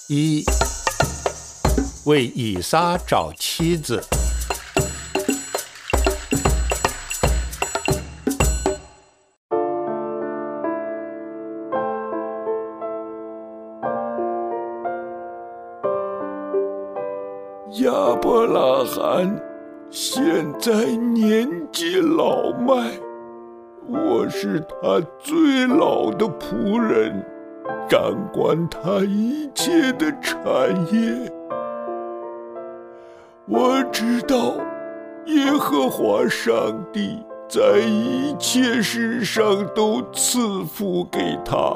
一、为以撒找妻子。 亚伯拉罕现在年纪老迈，我是他最老的仆人，掌管他一切的产业。我知道耶和华上帝在一切事上都赐福给他。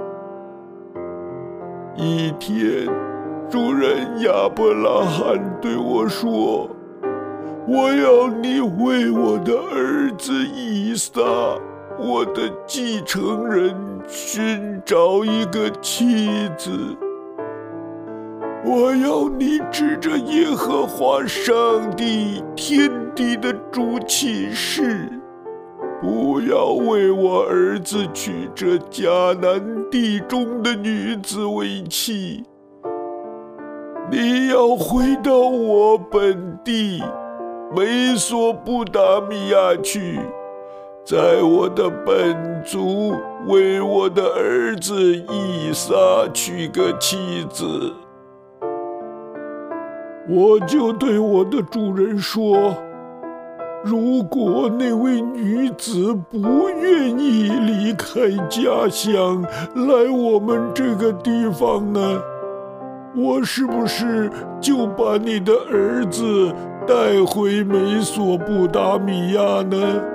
一天，主人亚伯拉罕对我说：“我要你为我的儿子以撒，我的继承人，寻找一个妻子。我要你指着耶和华上帝天地的主起誓，不要为我儿子娶这迦南地中的女子为妻。你要回到我本地美索不达米亚去，在我的本族为我的儿子以撒娶个妻子。”我就对我的主人说：“如果那位女子不愿意离开家乡来我们这个地方呢，我是不是就把你的儿子带回美索不达米亚呢？”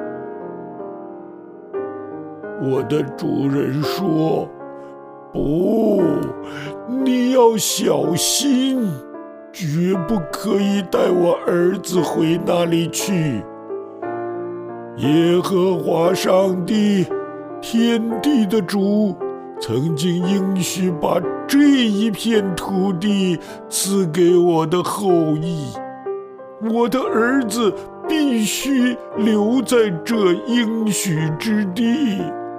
我的主人说：“不，你要小心，绝不可以带我儿子回那里去。耶和华上帝，天地的主，曾经应许把这一片土地赐给我的后裔，我的儿子必须留在这应许之地。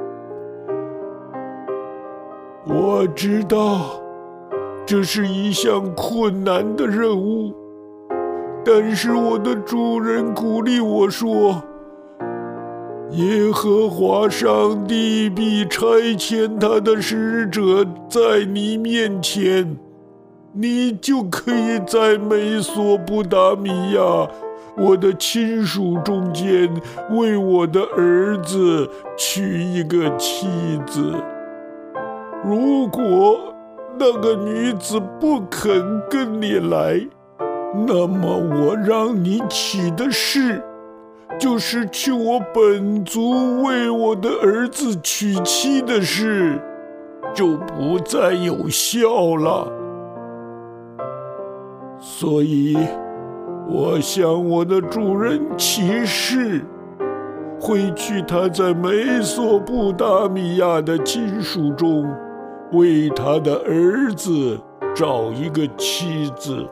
我知道这是一项困难的任务，但是我的主人鼓励我说：“耶和华上帝必差遣他的使者在你面前，你就可以在美索不达米亚我的亲属中间为我的儿子娶一个妻子。如果那个女子不肯跟你来，那么我让你起的誓，就是去我本族为我的儿子娶妻的事，就不再有效了。所以我向我的主人起誓，会去他在美索不达米亚的亲属中为他的儿子找一个妻子。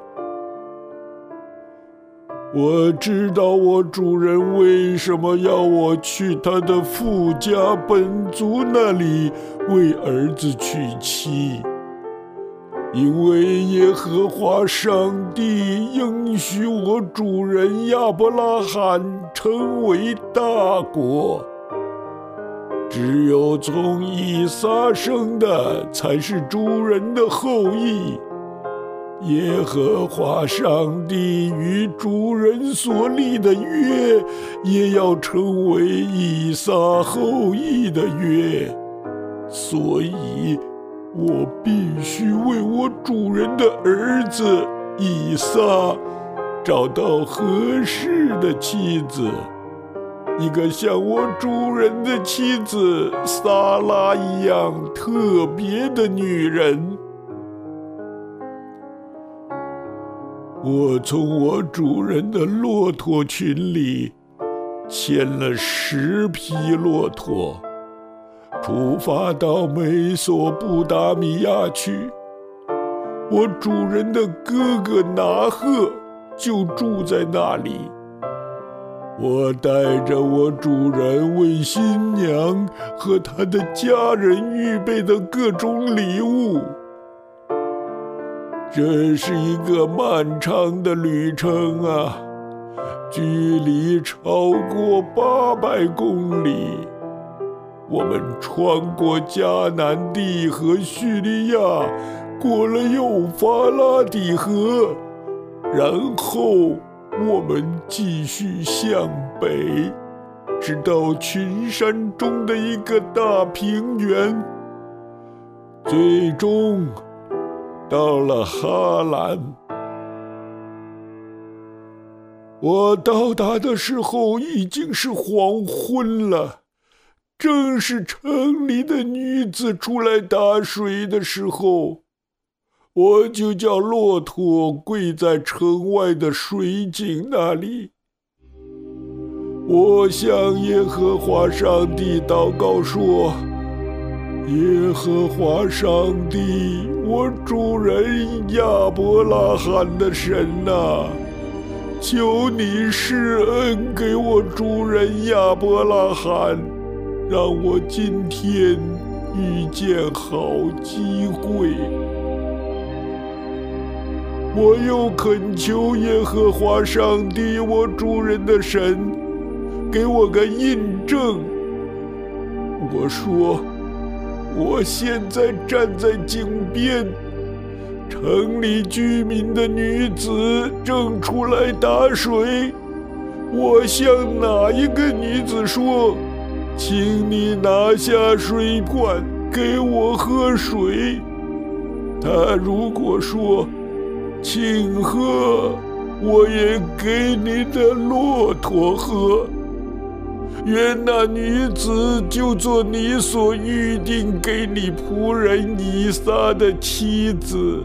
我知道我主人为什么要我去他的父家本族那里为儿子娶妻，因为耶和华上帝应许我主人亚伯拉罕成为大国。只有从以撒生的才是主人的后裔。耶和华上帝与主人所立的约，也要成为以撒后裔的约。所以我必须为我主人的儿子以撒找到合适的妻子，一个像我主人的妻子撒拉一样特别的女人。我从我主人的骆驼群里牵了10匹骆驼，出发到美索不达米亚去。我主人的哥哥拿鹤就住在那里。我带着我主人为新娘和她的家人预备的各种礼物。 这是一个漫长的旅程啊，距离超过800公里。我们穿过迦南地和叙利亚，过了幼发拉底河，然后我们继续向北，直到群山中的一个大平原，最终到了哈兰。我到达的时候已经是黄昏了，正是城里的女子出来打水的时候。我就叫骆驼跪在城外的水井那里，我向耶和华上帝祷告说：耶和华上帝，我主人亚伯拉罕的神啊，求你施恩给我主人亚伯拉罕，让我今天遇见好机会。我又恳求耶和华上帝，我主人的神，给我个印证。我说，我现在站在井边，城里居民的女子正出来打水。我向哪一个女子说，请你拿下水罐给我喝水？她如果说，请喝，我也给你的骆驼喝。愿那女子就做你所预定给你仆人以撒的妻子。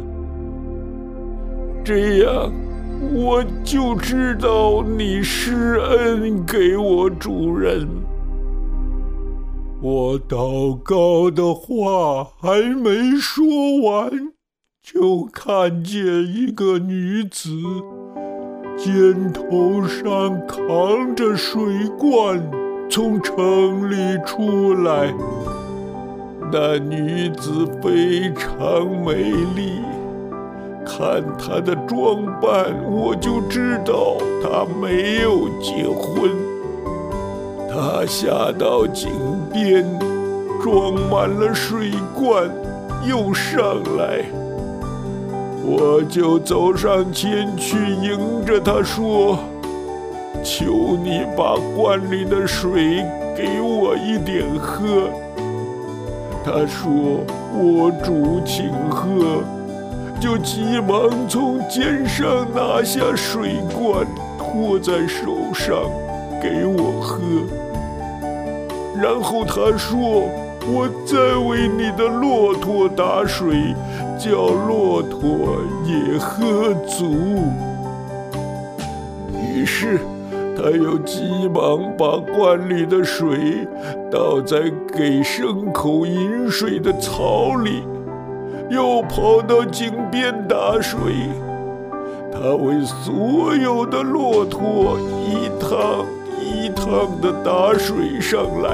这样，我就知道你施恩给我主人。我祷告的话还没说完，就看见一个女子肩头上扛着水罐从城里出来。那女子非常美丽，看她的装扮，我就知道她没有结婚。她下到井边，装满了水罐，又上来。我就走上前去，迎着他说：求你把罐里的水给我一点喝。他说：我主，请喝。就急忙从肩上拿下水罐，托在手上给我喝。然后他说：我再为你的骆驼打水，叫骆驼也喝足。于是他又急忙把罐里的水倒在给牲口饮水的槽里，又跑到井边打水。他为所有的骆驼一趟一趟地打水上来。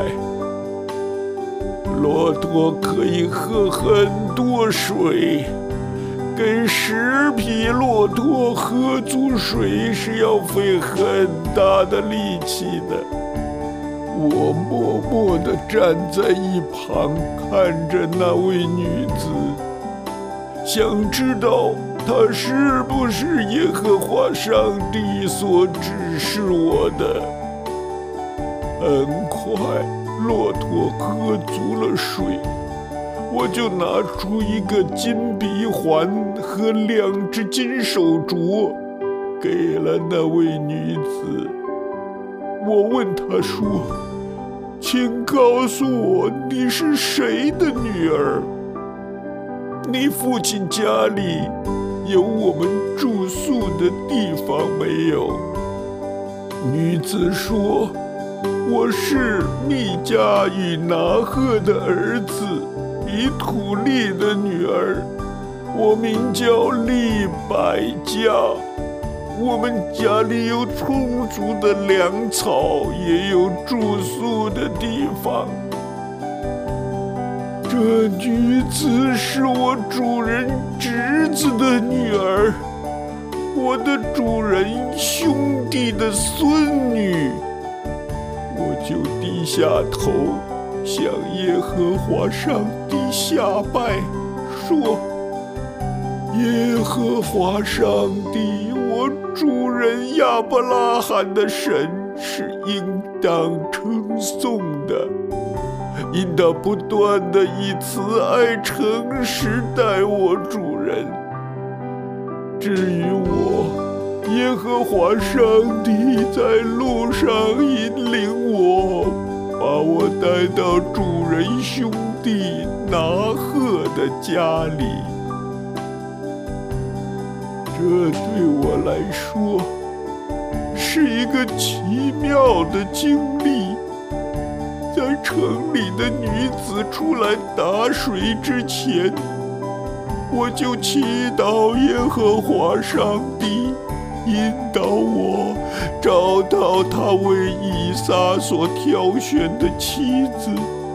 骆驼可以喝很多水，给10匹骆驼喝足水是要费很大的力气的。我默默地站在一旁，看着那位女子，想知道她是不是耶和华上帝所指示我的。很快，骆驼喝足了水，我就拿出一个金鼻环和2只金手镯，给了那位女子。我问她说：请告诉我，你是谁的女儿？你父亲家里有我们住宿的地方没有？女子说：我是密迦与拿鹤的儿子，比土利的女儿，我名叫利百加。我们家里有充足的粮草，也有住宿的地方。这这女子是我主人侄子的女儿，我的主人兄弟的孙女。我就低下头，向耶和华上帝下拜，说：耶和华上帝，我主人亚伯拉罕的神是应当称颂的，因他不断地以慈爱诚实待我主人。至于我，耶和华上帝在路上引领我，把我带到主人兄弟拿鹤的家里。这对我来说是一个奇妙的经历。在城里的女子出来打水之前，我就祈祷耶和华上帝引导我找到他为以撒所挑选的妻子。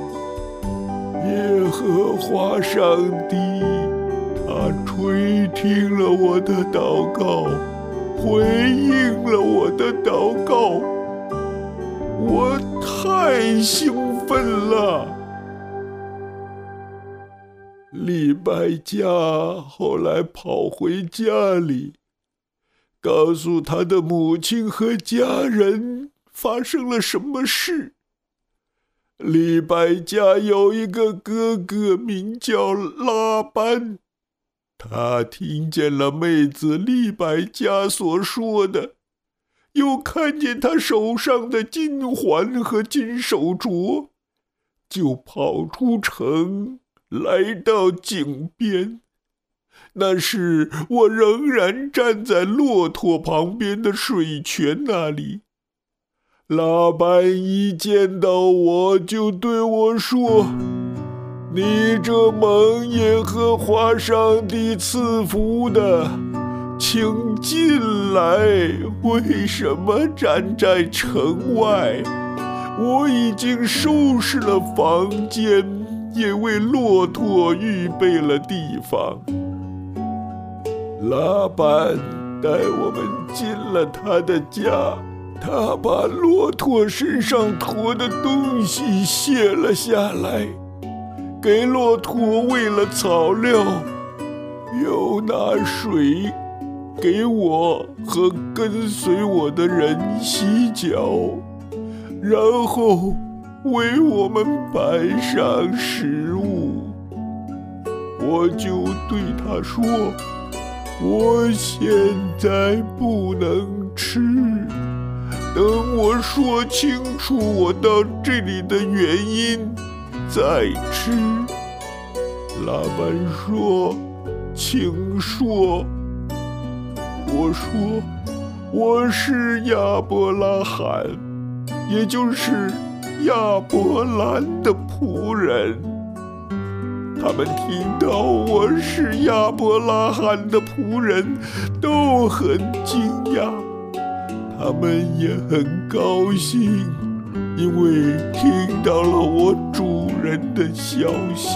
耶和华上帝，他垂听了我的祷告，回应了我的祷告，我太兴奋了。利百加后来跑回家里，告诉他的母亲和家人发生了什么事。利百加有一个哥哥名叫拉班，他听见了妹子利百加所说的，又看见他手上的金环和金手镯，就跑出城来到井边。那时我仍然站在骆驼旁边的水泉那里。拉班一见到我就对我说：你这蒙耶和华上帝赐福的，请进来，为什么站在城外？我已经收拾了房间，也为骆驼预备了地方。拉班带我们进了他的家，他把骆驼身上驮的东西卸了下来，给骆驼喂了草料，又拿水给我和跟随我的人洗脚，然后为我们摆上食物。我就对他说：我现在不能吃，等我说清楚我到这里的原因再吃。拉班说：请说。我说：我是亚伯拉罕，也就是亚伯兰的仆人。他们听到我是亚伯拉罕的仆人，都很惊讶，他们也很高兴，因为听到了我主人的消息。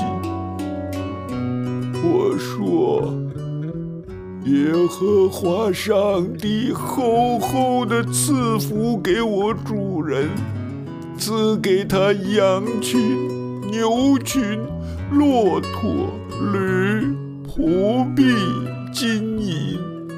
我说：耶和华上帝厚厚的赐福给我主人，赐给他羊群、牛群、骆驼、驴、仆婢、金银。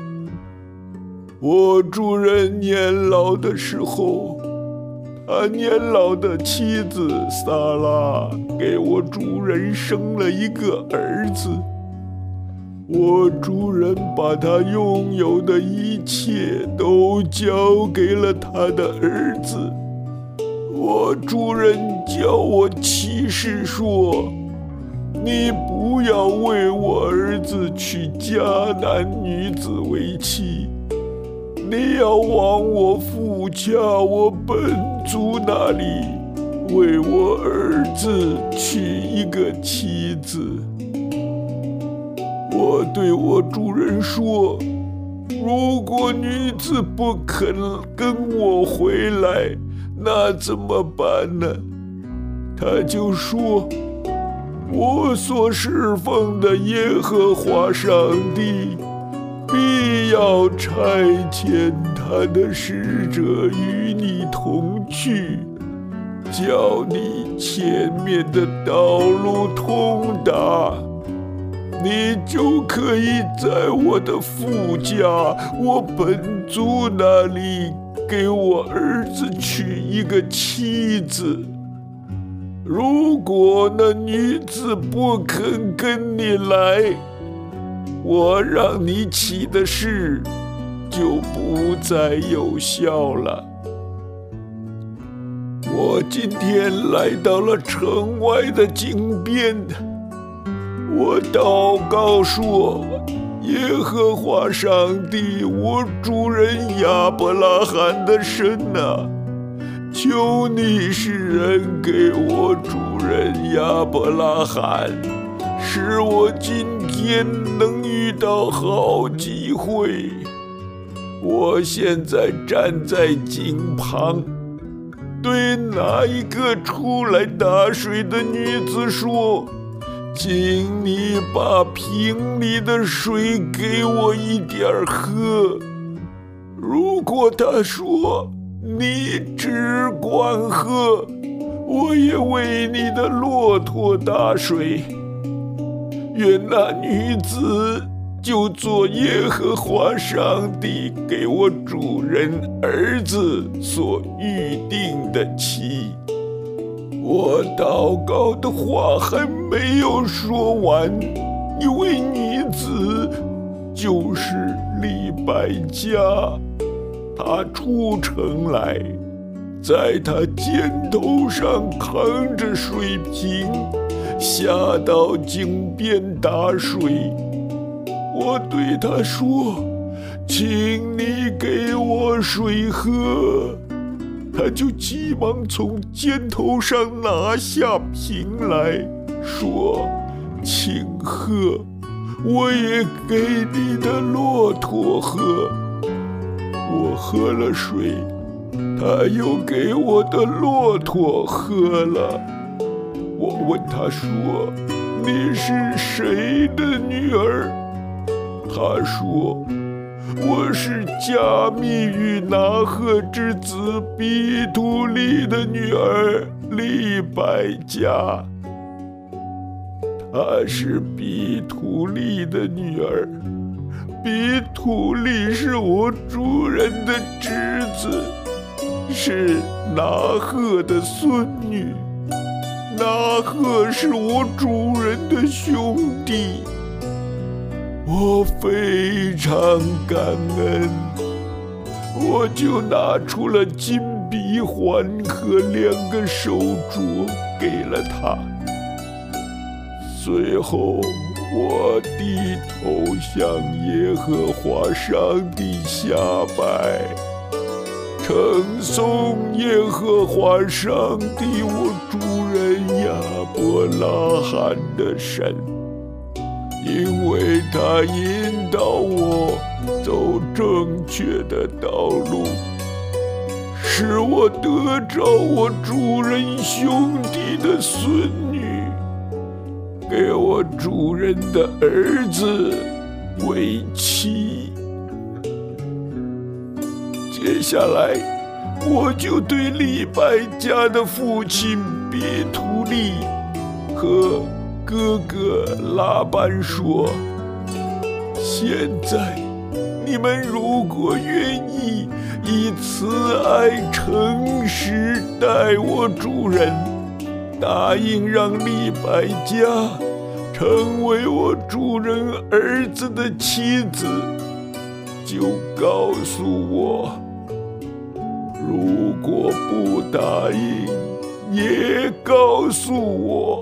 我主人年老的时候，他年老的妻子撒拉给我主人生了一个儿子。我主人把他拥有的一切都交给了他的儿子。我主人叫我起誓说：你不要为我儿子娶迦南女子为妻，你要往我父家我本族那里为我儿子娶一个妻子。我对我主人说：如果女子不肯跟我回来，那怎么办呢？他就说： 我所侍奉的耶和华上帝必要差遣他的使者与你同去，叫你前面的道路通达，你就可以在我的父家，我本族那里给我儿子娶一个妻子。如果那女子不肯跟你来，我让你起的誓就不再有效了。我今天来到了城外的井边，我祷告说：耶和华上帝，我主人亚伯拉罕的神啊，求你使人给我主人亚伯拉罕，使我今天能遇到好机会。我现在站在井旁，对那一个出来打水的女子说：请你把瓶里的水给我一点喝。如果她说你只管喝，我也为你的骆驼打水。愿那女子就做耶和华上帝给我主人儿子所预定的妻。我祷告的话还没有说完，一位女子，就是利百加，她出城来，在她肩头上扛着水瓶，下到井边打水。我对她说：请你给我水喝。他就急忙从肩头上拿下瓶来，说：请喝，我也给你的骆驼喝。我喝了水，他又给我的骆驼喝了。我问他说：你是谁的女儿？他说：我是加密与拿鹤之子比图利的女儿利百加。她是比图利的女儿，比图利是我主人的侄子，是拿鹤的孙女。拿鹤是我主人的兄弟。我非常感恩，我就拿出了金鼻环和2个手镯给了他。随后我低头向耶和华上帝下拜，称颂耶和华上帝我主人亚伯拉罕的神，因为他引导我走正确的道路，使我得着我主人兄弟的孙女，给我主人的儿子为妻。接下来，我就对利百加的父亲比图利和哥哥拉班说：现在你们如果愿意以慈爱诚实待我主人，答应让利百加成为我主人儿子的妻子，就告诉我；如果不答应，也告诉我。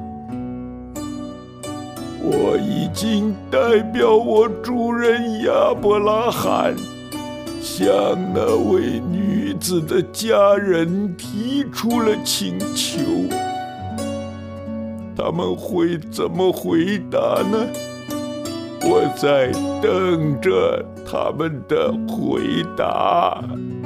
我已经代表我主人亚伯拉罕，向那位女子的家人提出了请求。他们会怎么回答呢？我在等着他们的回答。